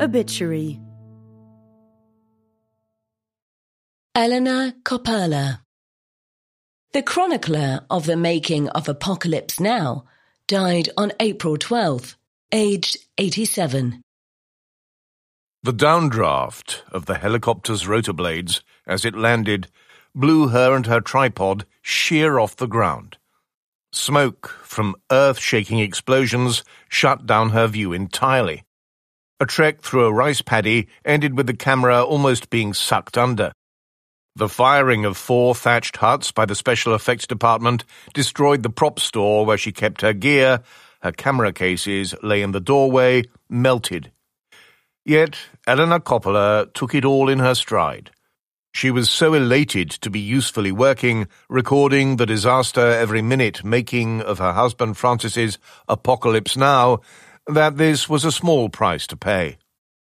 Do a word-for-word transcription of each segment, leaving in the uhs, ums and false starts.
Obituary. Elena Coppola. The chronicler of the making of Apocalypse Now died on April twelfth, aged eighty-seven. The downdraft of the helicopter's rotor blades as it landed blew her and her tripod sheer off the ground. Smoke from earth-shaking explosions shut down her view entirely. A trek through a rice paddy ended with the camera almost being sucked under. The firing of four thatched huts by the special effects department destroyed the prop store where she kept her gear. Her camera cases lay in the doorway, melted. Yet Elena Coppola took it all in her stride. She was so elated to be usefully working, recording the disaster every minute making of her husband Francis's Apocalypse Now, that this was a small price to pay.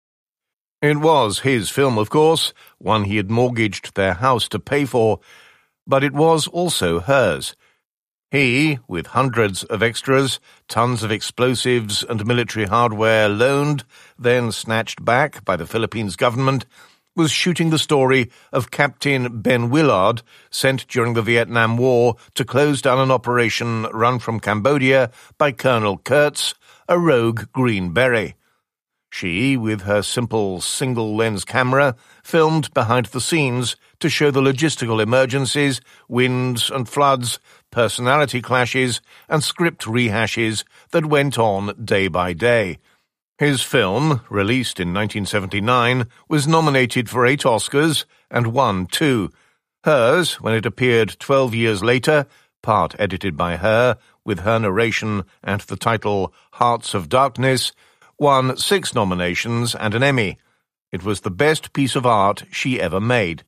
It was his film, of course, one he had mortgaged their house to pay for, but it was also hers. He, with hundreds of extras, tons of explosives and military hardware loaned, then snatched back by the Philippines government, was shooting the story of Captain Ben Willard, sent during the Vietnam War to close down an operation run from Cambodia by Colonel Kurtz, a rogue Green Beret. She, with her simple single-lens camera, filmed behind the scenes to show the logistical emergencies, winds and floods, personality clashes, and script rehashes that went on day by day. His film, released in nineteen seventy-nine, was nominated for eight Oscars and won two. Hers, when it appeared twelve years later, part edited by her, with her narration and the title Hearts of Darkness, won six nominations and an Emmy. It was the best piece of art she ever made.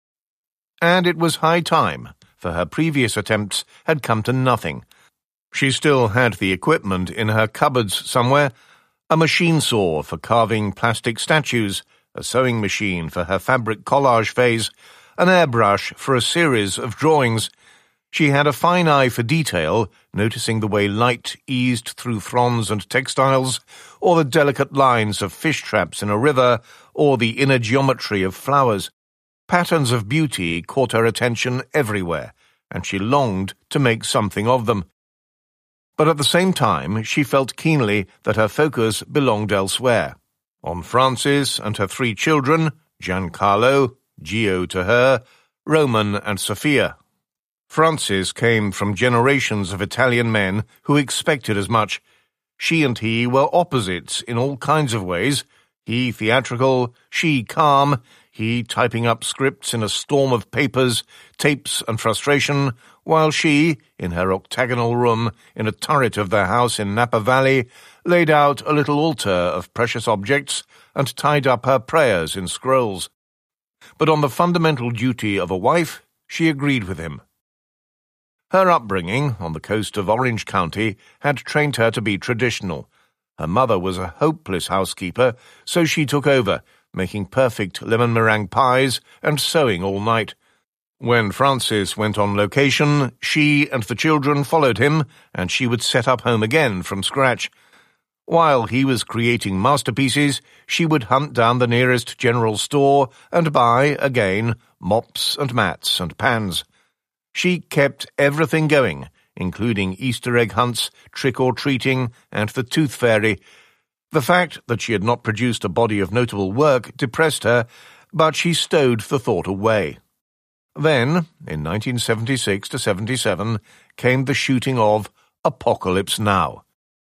And it was high time, for her previous attempts had come to nothing. She still had the equipment in her cupboards somewhere, a machine saw for carving plastic statues, a sewing machine for her fabric collage phase, an airbrush for a series of drawings. She had a fine eye for detail, noticing the way light eased through fronds and textiles, or the delicate lines of fish traps in a river, or the inner geometry of flowers. Patterns of beauty caught her attention everywhere, and she longed to make something of them. But at the same time, she felt keenly that her focus belonged elsewhere, on Francis and her three children, Giancarlo, Gio to her, Roman and Sophia. Francis came from generations of Italian men who expected as much. She and he were opposites in all kinds of ways, he theatrical, she calm, he typing up scripts in a storm of papers, tapes and frustration, while she, in her octagonal room in a turret of their house in Napa Valley, laid out a little altar of precious objects and tied up her prayers in scrolls. But on the fundamental duty of a wife, she agreed with him. Her upbringing on the coast of Orange County had trained her to be traditional. Her mother was a hopeless housekeeper, so she took over, making perfect lemon meringue pies and sewing all night. When Francis went on location, she and the children followed him, and she would set up home again from scratch. While he was creating masterpieces, she would hunt down the nearest general store and buy, again, mops and mats and pans. She kept everything going, including Easter egg hunts, trick-or-treating, and the tooth fairy. The fact that she had not produced a body of notable work depressed her, but she stowed the thought away. Then, in nineteen seventy-six to seventy-seven, came the shooting of Apocalypse Now.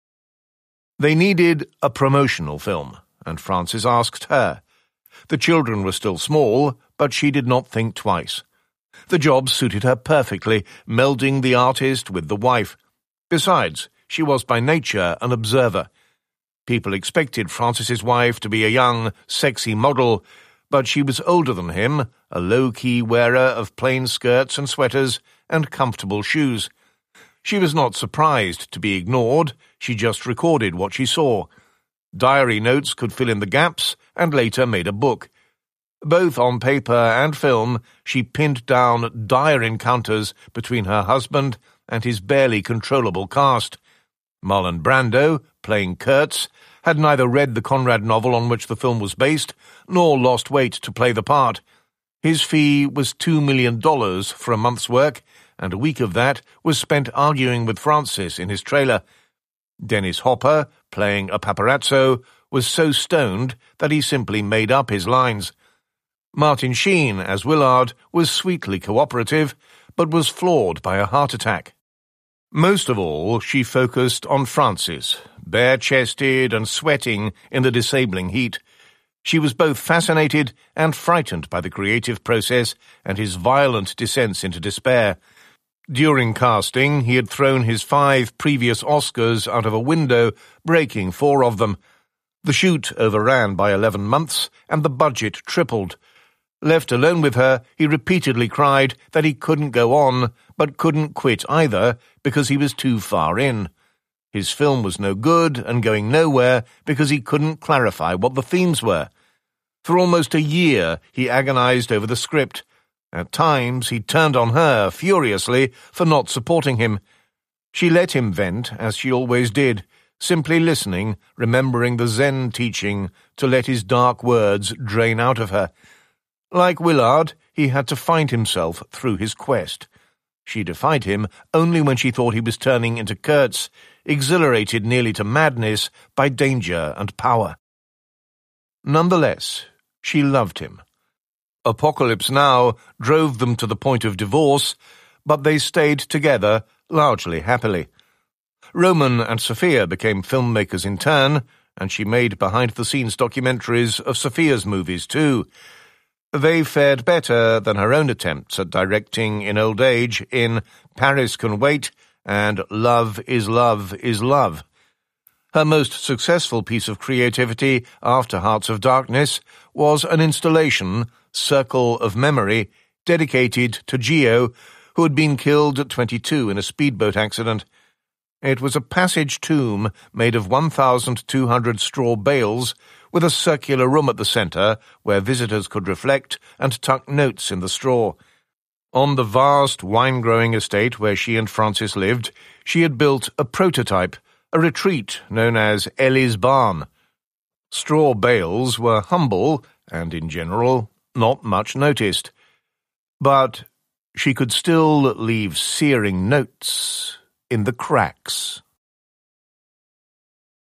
They needed a promotional film, and Francis asked her. The children were still small, but she did not think twice. The job suited her perfectly, melding the artist with the wife. Besides, she was by nature an observer. People expected Francis's wife to be a young, sexy model, but she was older than him, a low-key wearer of plain skirts and sweaters and comfortable shoes. She was not surprised to be ignored, she just recorded what she saw. Diary notes could fill in the gaps, and later made a book. Both on paper and film, she pinned down dire encounters between her husband and his barely controllable cast. Marlon Brando, playing Kurtz, had neither read the Conrad novel on which the film was based, nor lost weight to play the part. His fee was two million dollars for a month's work, and a week of that was spent arguing with Francis in his trailer. Dennis Hopper, playing a paparazzo, was so stoned that he simply made up his lines. Martin Sheen, as Willard, was sweetly cooperative, but was floored by a heart attack. Most of all, she focused on Francis, bare-chested and sweating in the disabling heat. She was both fascinated and frightened by the creative process and his violent descents into despair. During casting, he had thrown his five previous Oscars out of a window, breaking four of them. The shoot overran by eleven months, and the budget tripled. Left alone with her, he repeatedly cried that he couldn't go on, but couldn't quit either, because he was too far in. His film was no good and going nowhere because he couldn't clarify what the themes were. For almost a year he agonized over the script. At times he turned on her furiously for not supporting him. She let him vent, as she always did, simply listening, remembering the Zen teaching to let his dark words drain out of her. Like Willard, he had to find himself through his quest. She defied him only when she thought he was turning into Kurtz, exhilarated nearly to madness by danger and power. Nonetheless, she loved him. Apocalypse Now drove them to the point of divorce, but they stayed together largely happily. Roman and Sophia became filmmakers in turn, and she made behind-the-scenes documentaries of Sophia's movies too. They fared better than her own attempts at directing in old age in Paris Can Wait and Love is Love is Love. Her most successful piece of creativity after Hearts of Darkness was an installation, Circle of Memory, dedicated to Gio, who had been killed at twenty-two in a speedboat accident. It was a passage tomb made of one thousand two hundred straw bales, with a circular room at the centre where visitors could reflect and tuck notes in the straw. On the vast wine-growing estate where she and Francis lived, she had built a prototype, a retreat known as Ellie's Barn. Straw bales were humble and, in general, not much noticed. But she could still leave searing notes in the cracks.